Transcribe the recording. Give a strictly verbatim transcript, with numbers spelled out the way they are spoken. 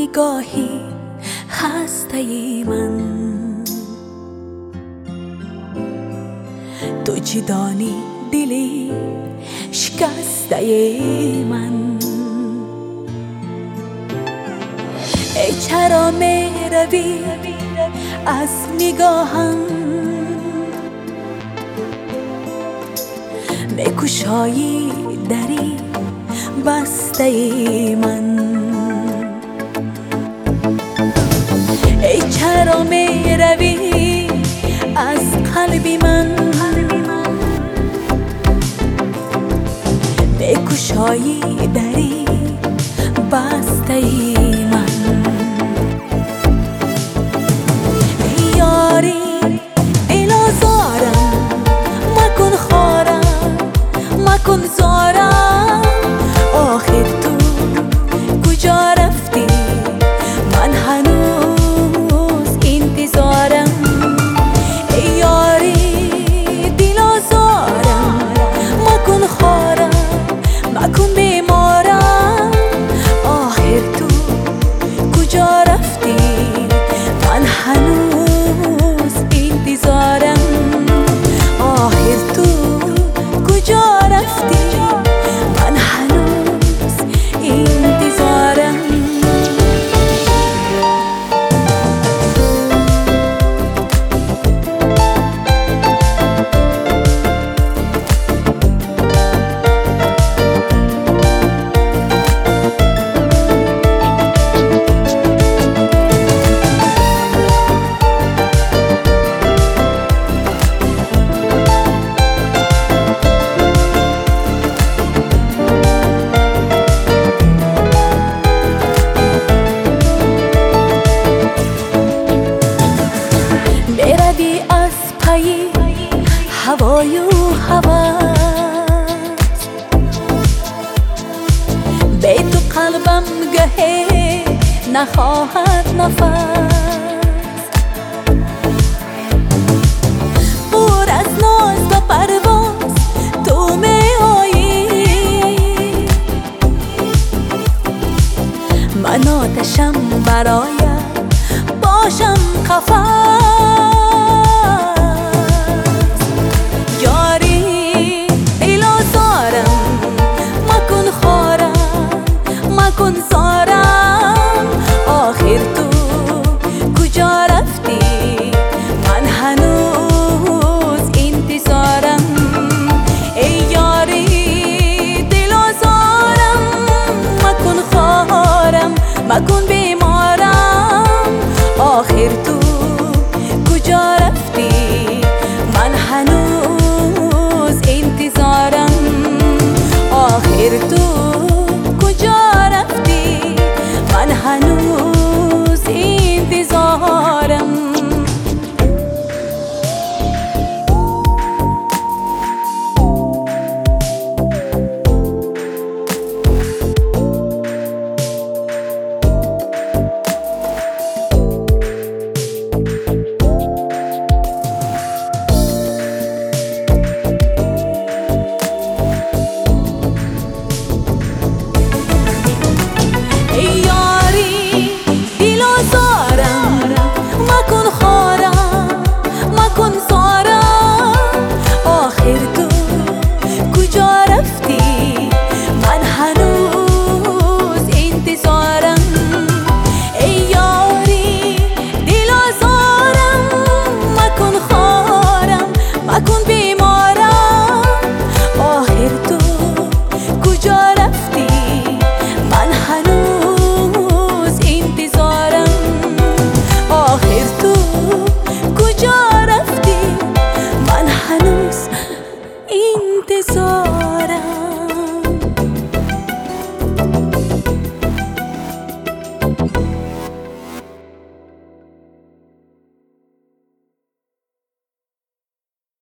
نگاهی هسته من، تو چی دانی دلی شکسته من. ای چرا می روی از نگاهم، می کشایی دری بسته من. ای چرا می روی از قلبی من، می کشایی دری بسته من. ای یاری الازارم مکن خارم مکن زارم، آخر تو کجا رفتی من هنوز انتظارم. ای یاری دل آزارم مکن خارم مکن بیمارم، آخر تو کجا رفتی من هنوز انتظارم. آخر تو کجا رفتی من هنوز انتظارم. هوای و هوس به تو قلبم گهی نخواهد نفس، پر از ناز و پرواز تو می آیی، من آتشم برایت باشم قفس. مکن زارم آخر تو کجا رفتی من هنوز انتظارم. ای یاری دل آزارم مکن خارم مکن